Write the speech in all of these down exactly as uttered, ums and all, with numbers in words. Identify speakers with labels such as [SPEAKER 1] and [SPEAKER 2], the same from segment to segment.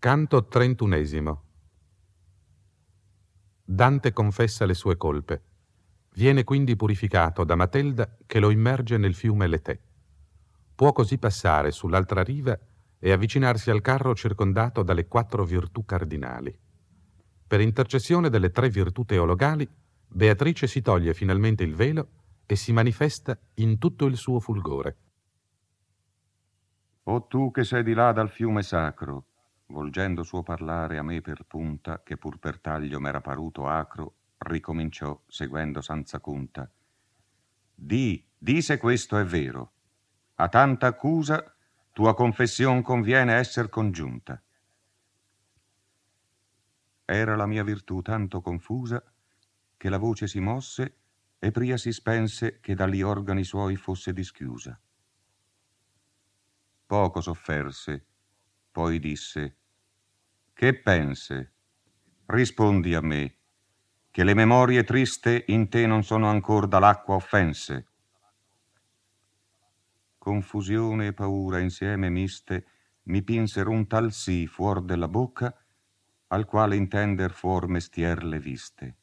[SPEAKER 1] Canto trentunesimo. Dante confessa le sue colpe. Viene quindi purificato da Matelda che lo immerge nel fiume Letè. Può così passare sull'altra riva e avvicinarsi al carro circondato dalle quattro virtù cardinali. Per intercessione delle tre virtù teologali, Beatrice si toglie finalmente il velo e si manifesta in tutto il suo fulgore.
[SPEAKER 2] O tu che sei di là dal fiume sacro, volgendo suo parlare a me per punta, che pur per taglio m'era paruto acro, ricominciò seguendo senza conta. Di, di se questo è vero. A tanta accusa tua confession conviene esser congiunta. Era la mia virtù tanto confusa che la voce si mosse e pria si spense che dagli organi suoi fosse dischiusa. Poco sofferse, poi disse: che pense? Rispondi a me, che le memorie triste in te non sono ancor dall'acqua offense. Confusione e paura insieme miste mi pinsero un tal sì fuor della bocca, al quale intender fuor mestier le viste.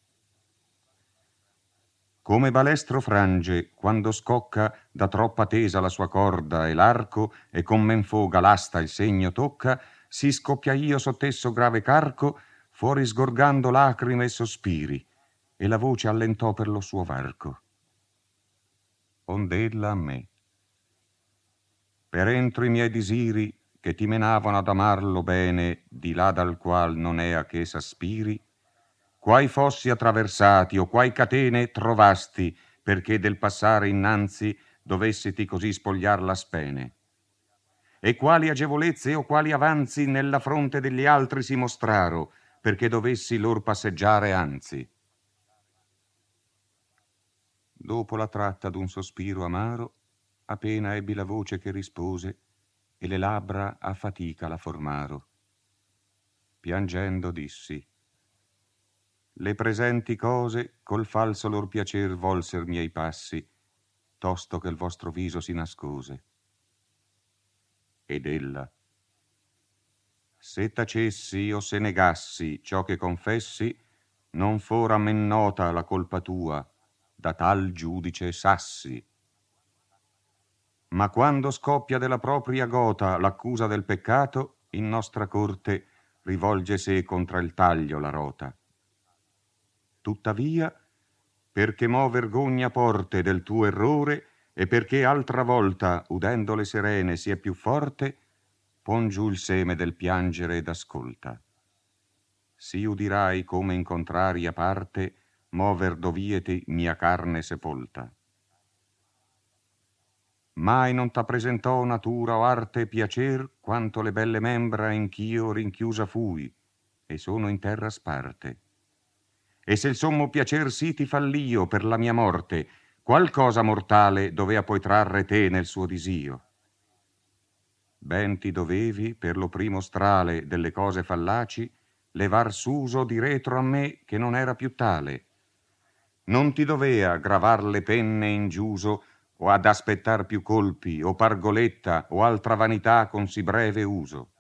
[SPEAKER 2] Come balestro frange quando scocca da troppa tesa la sua corda e l'arco, e con men foga l'asta il segno tocca, si scoppia io sott'esso grave carco, fuori sgorgando lacrime e sospiri, e la voce allentò per lo suo varco. Ond'ella a me: per entro i miei disiri, che ti menavano ad amarlo bene, di là dal qual non è a che s'aspiri, quai fossi attraversati o quai catene trovasti, perché del passare innanzi dovessiti così spogliar la spene? E quali agevolezze o quali avanzi nella fronte degli altri si mostraro, perché dovessi lor passeggiare anzi? Dopo la tratta d'un sospiro amaro, appena ebbi la voce che rispose, e le labbra a fatica la formaro. Piangendo dissi: le presenti cose col falso lor piacer volser miei passi, tosto che il vostro viso si nascose. Ed ella: se tacessi o se negassi ciò che confessi, non fora men nota la colpa tua, da tal giudice sassi. Ma quando scoppia della propria gota l'accusa del peccato, in nostra corte rivolge sé contra il taglio la rota. Tuttavia, perché mo vergogna porte del tuo errore, e perché altra volta, udendo le serene, sia più forte, pon giù il seme del piangere ed ascolta. Si udirai come in contraria parte mover dovieti mia carne sepolta. Mai non t'appresentò natura o arte piacer quanto le belle membra in ch'io rinchiusa fui, e sono in terra sparte. E se il sommo piacer sì ti fall'io per la mia morte, qual cosa mortale dovea poi trarre te nel suo disio? Ben ti dovevi, per lo primo strale delle cose fallaci, levar s'uso di retro a me che non era più tale. Non ti dovea gravar le penne in giuso, o ad aspettar più colpi, o pargoletta, o altra vanità con sì breve uso.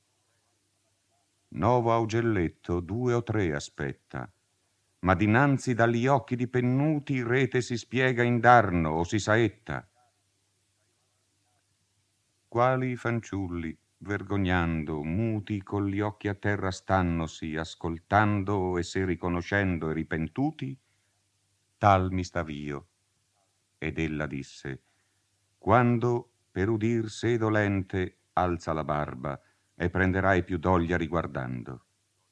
[SPEAKER 2] Novo augelletto due o tre aspetta, ma dinanzi dagli occhi dipennuti rete si spiega indarno o si saetta. Quali fanciulli, vergognando, muti con gli occhi a terra stannosi, ascoltando e se riconoscendo e ripentuti, tal mi stav'io. Ed ella disse: quando per udir sé dolente alza la barba e prenderai più doglia riguardando.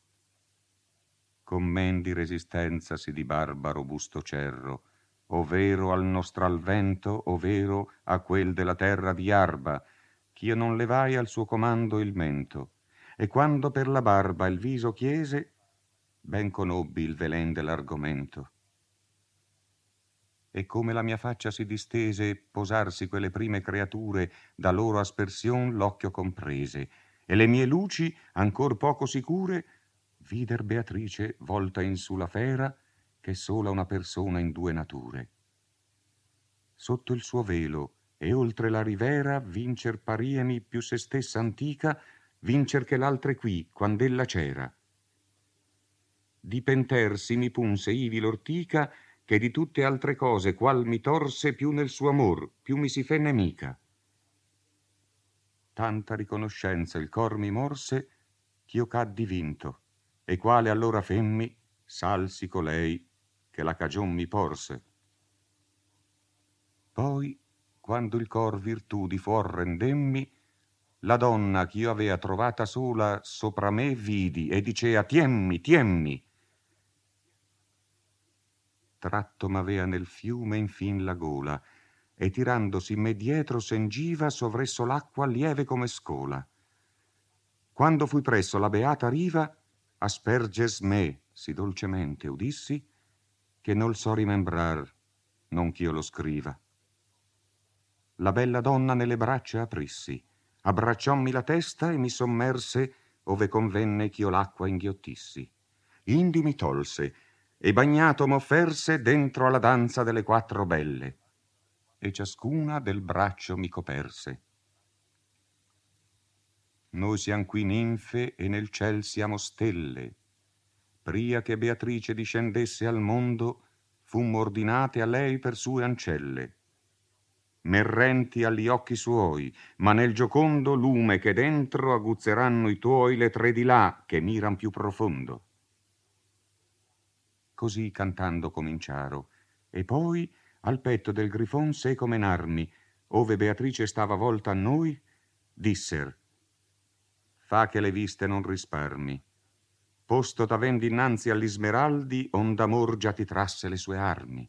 [SPEAKER 2] Con men di resistenza si di barba robusto cerro, ovvero al nostral vento, ovvero a quel della terra di arba, ch'io non levai al suo comando il mento, e quando per la barba il viso chiese, ben conobbi il velen dell'argomento. E come la mia faccia si distese, posarsi quelle prime creature, da loro aspersion l'occhio comprese, e le mie luci, ancor poco sicure, vider Beatrice volta in su la fera, che sola una persona in due nature. Sotto il suo velo e oltre la rivera vincer pariemi più se stessa antica, vincer che l'altre qui, quand'ella c'era. Di pentersi mi punse ivi l'ortica, che di tutte altre cose qual mi torse più nel suo amor, più mi si fe nemica. Tanta riconoscenza il cor mi morse, ch'io caddi vinto, e quale allora femmi, salsi colei, che la cagion mi porse. Poi, quando il cor virtù di fuor rendemmi, la donna ch'io avea trovata sola sopra me vidi, e dicea tiemmi, tiemmi. Tratto m'avea nel fiume infin la gola, e tirandosi me dietro sengiva sovresso l'acqua lieve come scola. Quando fui presso la beata riva, asperges me sì dolcemente udissi, che nol so rimembrar, non ch'io lo scriva. La bella donna nelle braccia aprissi, abbracciommi la testa e mi sommerse, ove convenne ch'io l'acqua inghiottissi. Indi mi tolse, e bagnato m'offerse dentro alla danza delle quattro belle, e ciascuna del braccio mi coperse. Noi siam qui ninfe e nel ciel siamo stelle. Pria che Beatrice discendesse al mondo, fummo ordinate a lei per sue ancelle. Merrenti agli occhi suoi, ma nel giocondo lume che dentro aguzzeranno i tuoi le tre di là che miran più profondo. Così cantando cominciaro, e poi al petto del grifon seco menarmi, ove Beatrice stava volta a noi, disser: fa che le viste non risparmi, posto t'avendi innanzi agli smeraldi, ond'amor già ti trasse le sue armi.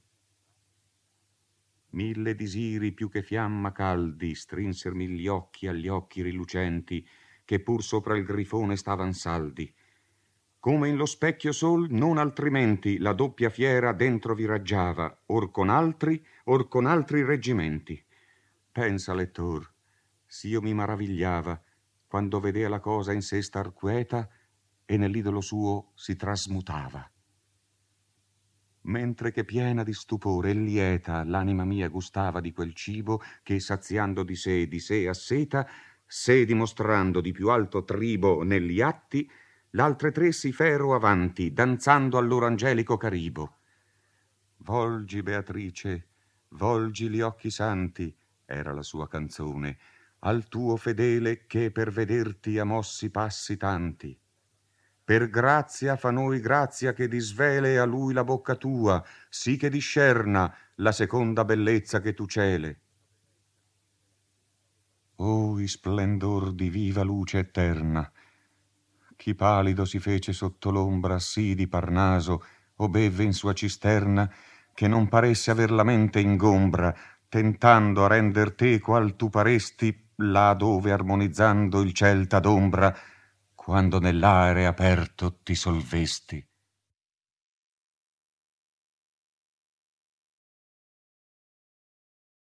[SPEAKER 2] Mille disiri più che fiamma caldi strinsermi gli occhi agli occhi rilucenti, che pur sopra il grifone stavan saldi. Come in lo specchio sol, non altrimenti la doppia fiera dentro vi raggiava, or con altri, or con altri reggimenti. Pensa, lettor, s'io mi maravigliava quando vedea la cosa in sé star quieta e nell'idolo suo si trasmutava. Mentre che piena di stupore e lieta l'anima mia gustava di quel cibo che, saziando di sé di sé asseta, sé dimostrando di più alto tribo negli atti, l'altre tre si fero avanti, danzando al loro angelico caribo. Volgi, Beatrice, volgi gli occhi santi, era la sua canzone, al tuo fedele che per vederti ha mossi passi tanti. Per grazia fa noi grazia che disvele a lui la bocca tua, sì che discerna la seconda bellezza che tu cele. Oh, splendor di viva luce eterna! Chi palido si fece sotto l'ombra sì di Parnaso, o bevve in sua cisterna, che non paresse aver la mente ingombra, tentando a render te qual tu paresti, là dove armonizzando il ciel t'adombra, quando nell'aere aperto ti solvesti.